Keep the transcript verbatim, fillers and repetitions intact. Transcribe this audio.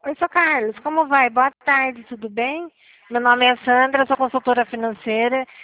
Oi, sou Carlos, como vai? Boa tarde, tudo bem? Meu nome é Sandra, sou consultora financeira